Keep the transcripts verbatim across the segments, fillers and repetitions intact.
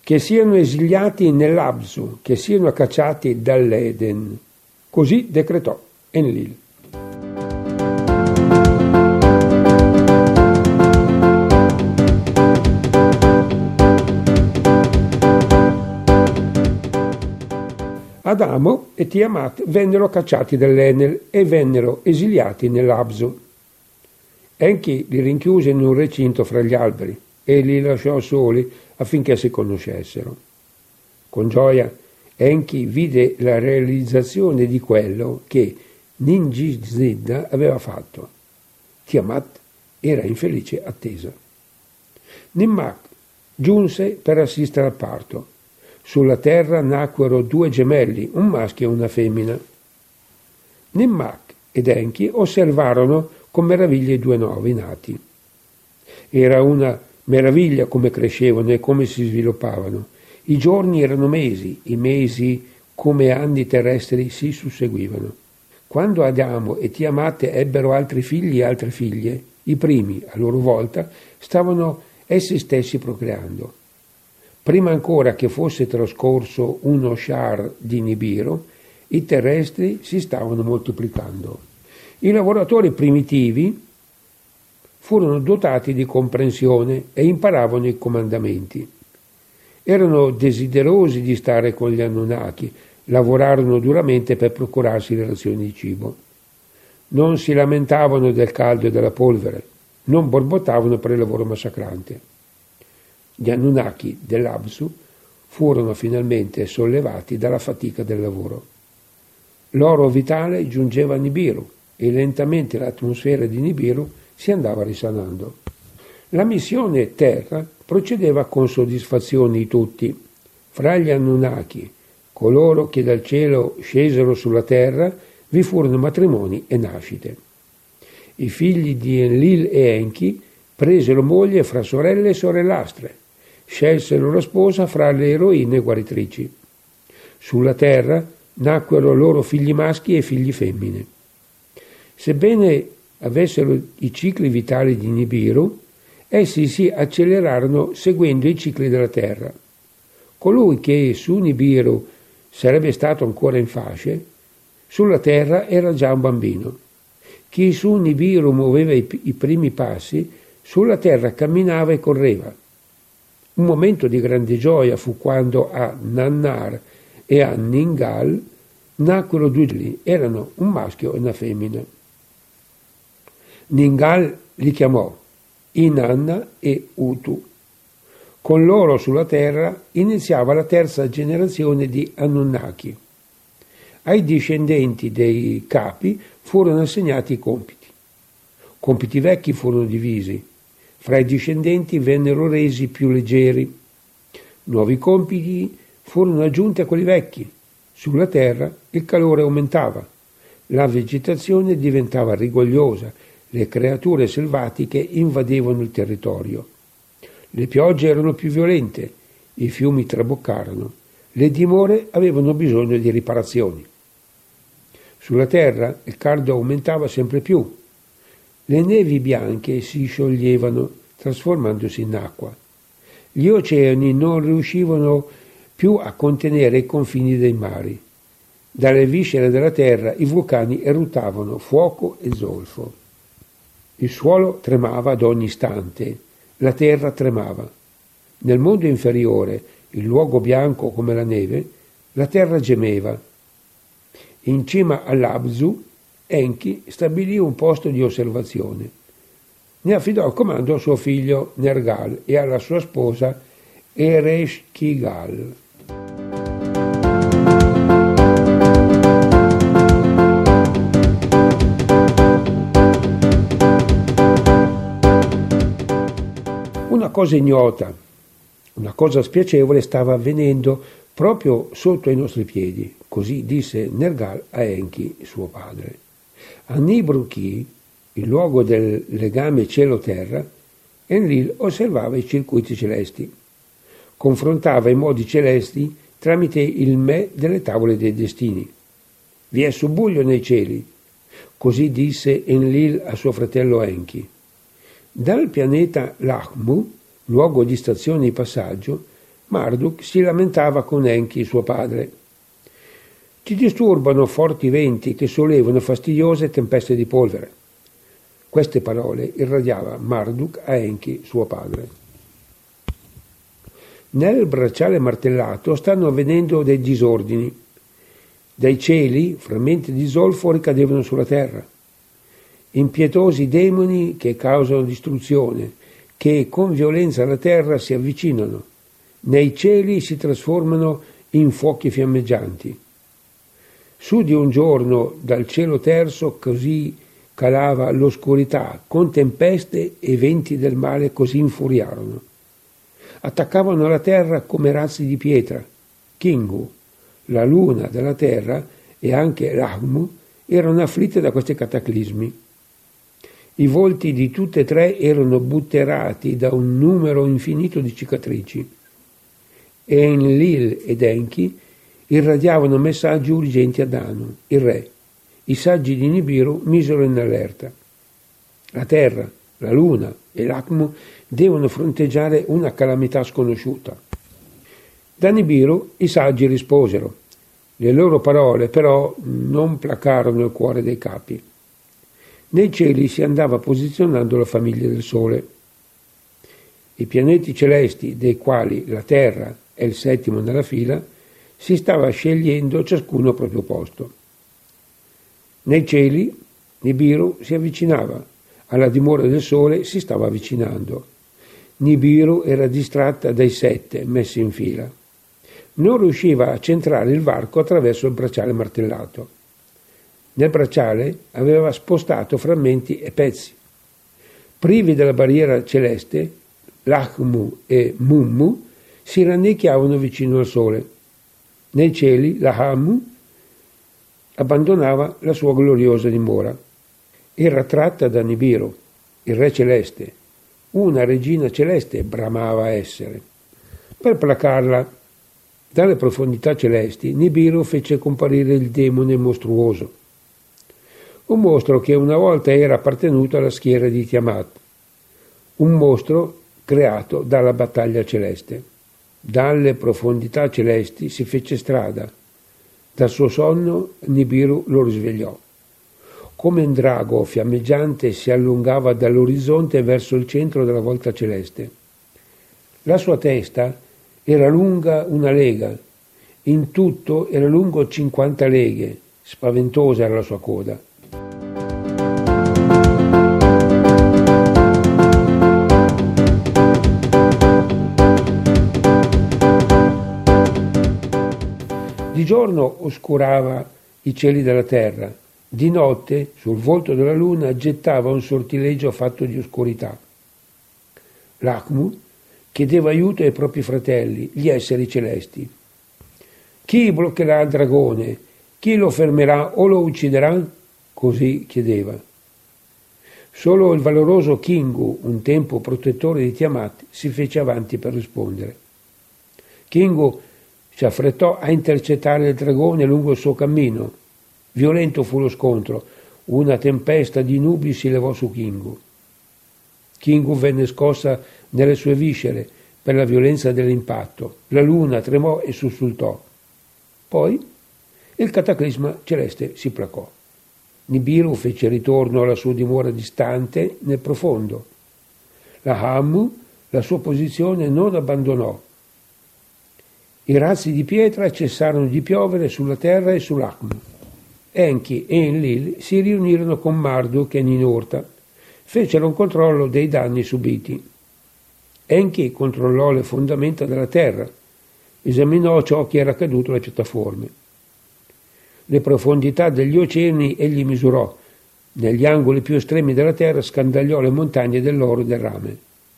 che siano esiliati nell'Abzu, che siano cacciati dall'Eden. Così decretò Enlil. Adamo e Tiamat vennero cacciati dall'Enel e vennero esiliati nell'Abzu. Enki li rinchiuse in un recinto fra gli alberi e li lasciò soli affinché si conoscessero. Con gioia Enki vide la realizzazione di quello che Ningi-Zidda aveva fatto. Tiamat era in felice attesa. Nimmak giunse per assistere al parto. Sulla terra nacquero due gemelli, un maschio e una femmina. Nimmak ed Enki osservarono con meraviglia i due nuovi nati. Era una meraviglia come crescevano e come si sviluppavano. I giorni erano mesi, i mesi come anni terrestri si susseguivano. Quando Adamo e Tiamat ebbero altri figli e altre figlie, i primi, a loro volta, stavano essi stessi procreando. Prima ancora che fosse trascorso uno shar di Nibiru, i terrestri si stavano moltiplicando. I lavoratori primitivi furono dotati di comprensione e imparavano i comandamenti. Erano desiderosi di stare con gli Anunnaki, lavorarono duramente per procurarsi le razioni di cibo. Non si lamentavano del caldo e della polvere, non borbottavano per il lavoro massacrante. Gli Anunnaki dell'Abzu furono finalmente sollevati dalla fatica del lavoro. L'oro vitale giungeva a Nibiru e lentamente l'atmosfera di Nibiru si andava risanando. La missione Terra procedeva con soddisfazione di tutti. Fra gli Anunnaki, coloro che dal cielo scesero sulla terra, vi furono matrimoni e nascite. I figli di Enlil e Enki presero moglie fra sorelle e sorellastre, scelsero la sposa fra le eroine guaritrici. Sulla terra nacquero loro figli maschi e figli femmine. Sebbene avessero i cicli vitali di Nibiru, essi si accelerarono seguendo i cicli della terra. Colui che su Nibiru sarebbe stato ancora in fasce, sulla terra era già un bambino. Chi su Nibiru muoveva i, i primi passi, sulla terra camminava e correva. Un momento di grande gioia fu quando a Nannar e a Ningal nacquero due figli, erano un maschio e una femmina. Ningal li chiamò Inanna e Utu. Con loro sulla terra iniziava la terza generazione di Anunnaki. Ai discendenti dei capi furono assegnati i compiti. Compiti vecchi furono divisi. Fra i discendenti vennero resi più leggeri. Nuovi compiti furono aggiunti a quelli vecchi. Sulla terra il calore aumentava. La vegetazione diventava rigogliosa. Le creature selvatiche invadevano il territorio. Le piogge erano più violente. I fiumi traboccarono. Le dimore avevano bisogno di riparazioni. Sulla terra il caldo aumentava sempre più. Le nevi bianche si scioglievano, trasformandosi in acqua. Gli oceani non riuscivano più a contenere i confini dei mari. Dalle viscere della terra i vulcani eruttavano fuoco e zolfo. Il suolo tremava ad ogni istante, la terra tremava. Nel mondo inferiore, il luogo bianco come la neve, la terra gemeva. In cima all'Abzu, Enki stabilì un posto di osservazione. Ne affidò il comando a suo figlio Nergal e alla sua sposa Ereshkigal. Una cosa ignota, una cosa spiacevole stava avvenendo proprio sotto i nostri piedi, così disse Nergal a Enki, suo padre. A Nibruki, il luogo del legame cielo-terra, Enlil osservava i circuiti celesti, confrontava i modi celesti tramite il me delle tavole dei destini. Vi è subbuglio nei cieli, così disse Enlil a suo fratello Enki. Dal pianeta Lahmu, luogo di stazione di passaggio, Marduk si lamentava con Enki, suo padre. Ci disturbano forti venti che sollevano fastidiose tempeste di polvere. Queste parole irradiava Marduk a Enki, suo padre. Nel bracciale martellato stanno avvenendo dei disordini. Dai cieli frammenti di zolfo ricadevano sulla terra. Impietosi demoni che causano distruzione, che con violenza alla terra si avvicinano. Nei cieli si trasformano in fuochi fiammeggianti. Su di un giorno dal cielo terzo così calava l'oscurità, con tempeste e venti del male così infuriarono. Attaccavano la terra come razzi di pietra. Kingu, la luna della terra, e anche l'Ahmu erano afflitte da questi cataclismi. I volti di tutte e tre erano butterati da un numero infinito di cicatrici. Enlil ed Enki irradiavano messaggi urgenti ad Anu, il re. I saggi di Nibiru misero in allerta. La terra, la luna e l'Ahmu devono fronteggiare una calamità sconosciuta. Da Nibiru i saggi risposero. Le loro parole però non placarono il cuore dei capi. Nei cieli si andava posizionando la famiglia del Sole. I pianeti celesti, dei quali la Terra è il settimo nella fila, si stava scegliendo ciascuno al proprio posto. Nei cieli Nibiru si avvicinava, alla dimora del Sole si stava avvicinando. Nibiru era distratta dai sette messi in fila. Non riusciva a centrare il varco attraverso il bracciale martellato. Nel bracciale aveva spostato frammenti e pezzi. Privi della barriera celeste, l'Ahmu e Mummu si rannicchiavano vicino al Sole. Nei cieli l'Ahmu abbandonava la sua gloriosa dimora. Era tratta da Nibiru, il re celeste. Una regina celeste bramava essere. Per placarla, dalle profondità celesti, Nibiru fece comparire il demone mostruoso. Un mostro che una volta era appartenuto alla schiera di Tiamat. Un mostro creato dalla battaglia celeste. Dalle profondità celesti si fece strada. Dal suo sonno Nibiru lo risvegliò. Come un drago fiammeggiante si allungava dall'orizzonte verso il centro della volta celeste. La sua testa era lunga una lega, in tutto era lungo cinquanta leghe, spaventosa era la sua coda. Di giorno oscurava i cieli della terra, di notte sul volto della luna gettava un sortilegio fatto di oscurità. L'Ahmu chiedeva aiuto ai propri fratelli, gli esseri celesti. Chi bloccherà il dragone? Chi lo fermerà o lo ucciderà? Così chiedeva. Solo il valoroso Kingu, un tempo protettore di Tiamat, si fece avanti per rispondere. Kingu si affrettò a intercettare il dragone lungo il suo cammino. Violento fu lo scontro. Una tempesta di nubi si levò su Kingu. Kingu venne scossa nelle sue viscere per la violenza dell'impatto. La luna tremò e sussultò. Poi il cataclisma celeste si placò. Nibiru fece ritorno alla sua dimora distante nel profondo. La Ahmu la sua posizione non abbandonò. I razzi di pietra cessarono di piovere sulla terra e sull'Ahmu. Enki e Enlil si riunirono con Marduk e Ninurta. Fecero un controllo dei danni subiti. Enki controllò le fondamenta della terra, esaminò ciò che era caduto alle piattaforme. Le profondità degli oceani egli misurò, negli angoli più estremi della terra scandagliò le montagne dell'oro e del rame.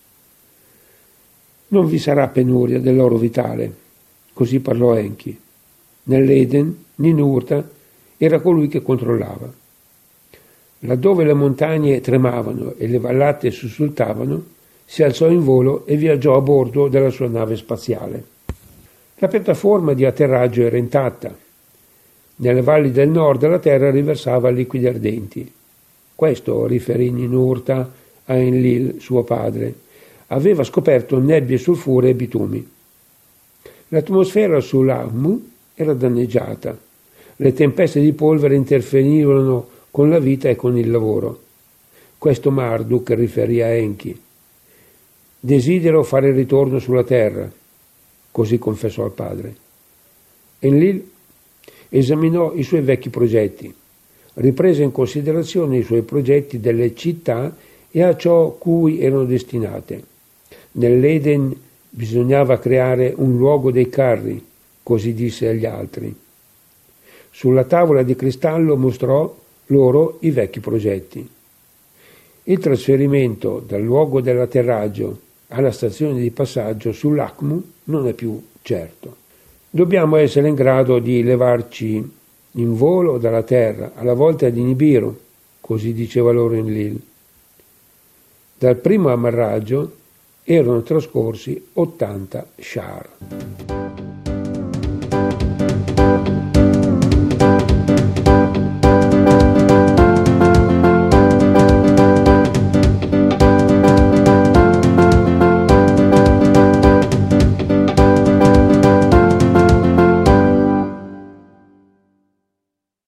Non vi sarà penuria dell'oro vitale, così parlò Enki. Nell'Eden, Ninurta era colui che controllava. Laddove le montagne tremavano e le vallate sussultavano, si alzò in volo e viaggiò a bordo della sua nave spaziale. La piattaforma di atterraggio era intatta. Nelle valli del nord la terra riversava liquidi ardenti. Questo, riferì Ninurta a Enlil, suo padre, aveva scoperto nebbie sulfuree e bitumi. L'atmosfera sull'Ahmu era danneggiata. Le tempeste di polvere interferivano con la vita e con il lavoro. Questo Marduk riferì a Enki. Desidero fare ritorno sulla terra, così confessò al padre. Enlil esaminò i suoi vecchi progetti, riprese in considerazione i suoi progetti delle città e a ciò cui erano destinate. Nell'Eden bisognava creare un luogo dei carri, così disse agli altri. Sulla tavola di cristallo mostrò loro i vecchi progetti. Il trasferimento dal luogo dell'atterraggio alla stazione di passaggio sull'Ahmu non è più certo. Dobbiamo essere in grado di levarci in volo dalla terra alla volta di Nibiru, così diceva loro Enlil. Dal primo ammarraggio erano trascorsi ottanta shar.